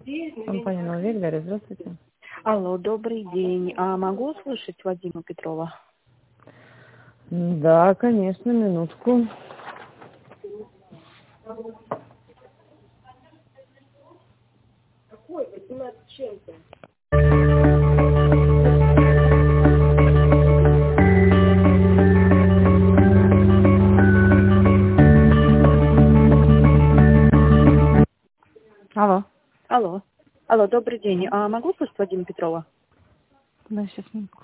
Компания «Новый век», Дарья, здравствуйте. Алло, добрый день. А могу услышать Вадима Петрова? Да, конечно, минутку. Алло. Алло, добрый день. А могу услышать Вадима Петрова? Да, сейчас минутку.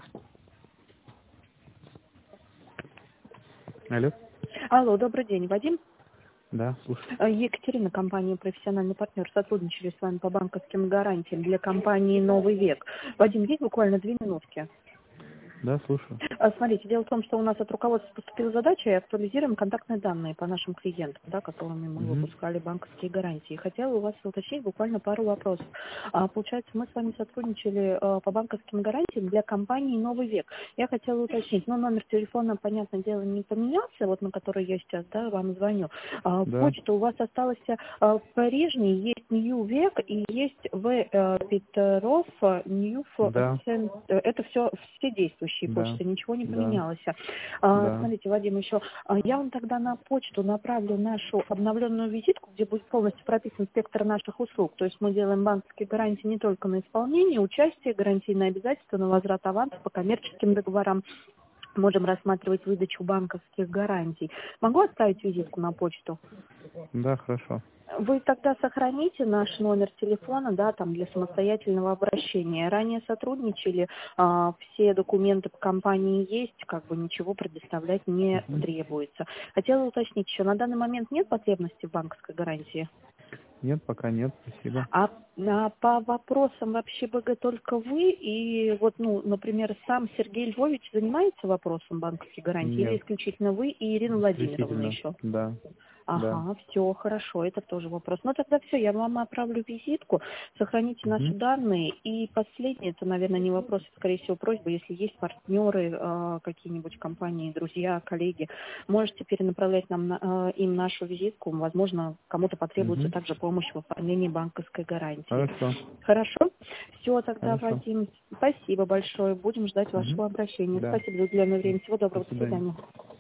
Алло? Алло, добрый день, Вадим. Да, слушай. Екатерина, компания «Профессиональный партнер». Сотрудничали с вами по банковским гарантиям для компании «Новый век». Вадим, есть буквально 2 минутки. Да, слушаю. Смотрите, дело в том, что у нас от руководства поступила задача, и актуализируем контактные данные по нашим клиентам, да, которыми мы выпускали банковские гарантии. Хотела у вас уточнить буквально пару вопросов. Получается, мы с вами сотрудничали по банковским гарантиям для компании «Новый век». Я хотела уточнить, номер телефона, понятное дело, не поменялся, вот на который я сейчас, да, вам звоню. Да. Почта у вас осталась прежней, есть New Век и есть Петров, New. Да. Это все действующие Да. почты, ничего не Да. поменялось. Да. Смотрите, Вадим, еще я вам тогда на почту направлю нашу обновленную визитку, где будет полностью прописан спектр наших услуг. То есть мы делаем банковские гарантии не только на исполнение, участие, гарантийные обязательства, на возврат аванса по коммерческим договорам. Можем рассматривать выдачу банковских гарантий. Могу оставить визитку на почту? Да, хорошо. Вы тогда сохраните наш номер телефона, да, там для самостоятельного обращения. Ранее сотрудничали, все документы по компании есть, как бы ничего предоставлять не требуется. Хотела уточнить еще, на данный момент нет потребности в банковской гарантии? Нет, пока нет, спасибо. А по вопросам вообще БГ только вы и вот, например, сам Сергей Львович занимается вопросом банковской гарантии или Нет, исключительно вы и Ирина Владимировна исключительно. еще? Да. Да. Ага, все, хорошо, это тоже вопрос. Ну, тогда все, я вам отправлю визитку, сохраните наши данные. И последнее, это, наверное, не вопрос, это, скорее всего, просьба, если есть партнеры, какие-нибудь компании, друзья, коллеги, можете перенаправлять им нашу визитку. Возможно, кому-то потребуется также помощь в оформлении банковской гарантии. Хорошо. Хорошо? Все, тогда, Хорошо. Вадим, спасибо большое. Будем ждать вашего обращения. Да. Спасибо за уделенное время. Всего доброго, До до свидания. свидания.